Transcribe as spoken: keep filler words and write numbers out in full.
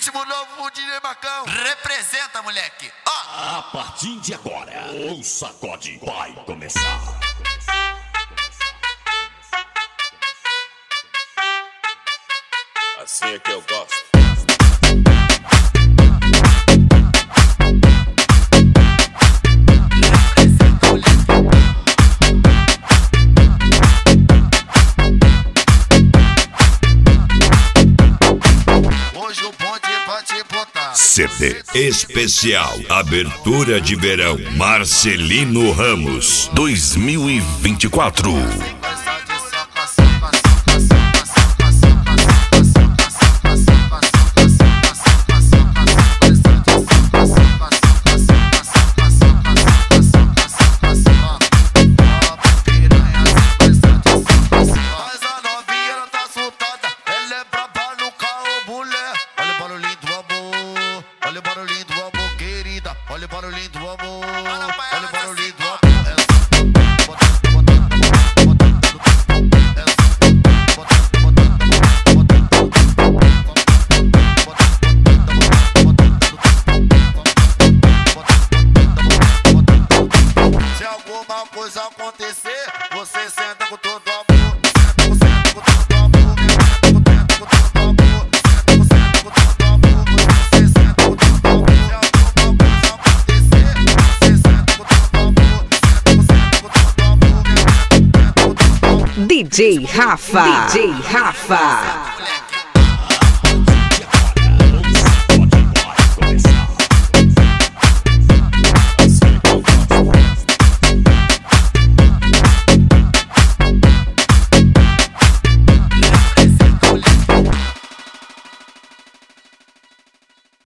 ritmo novo, D J Marcão. Representa, moleque. Ó. A partir de agora, o sacode vai começar. Assim é que eu gosto. Hoje o bonde vai te botar. C D especial, abertura de verão, Marcelino Ramos, dois mil e vinte e quatro. Olha o barulhinho do amor, querida. Olha o barulhinho do amor. Olha o barulhinho do amor. Se alguma coisa acontecer, você senta com todo amor. Senta com todo amor. Senta com todo amor. Senta com todo amor. Você senta com todo amor. Se alguma coisa acontecer, você senta com todo amor. Senta com todo amor. D J Rafa, D J Rafa.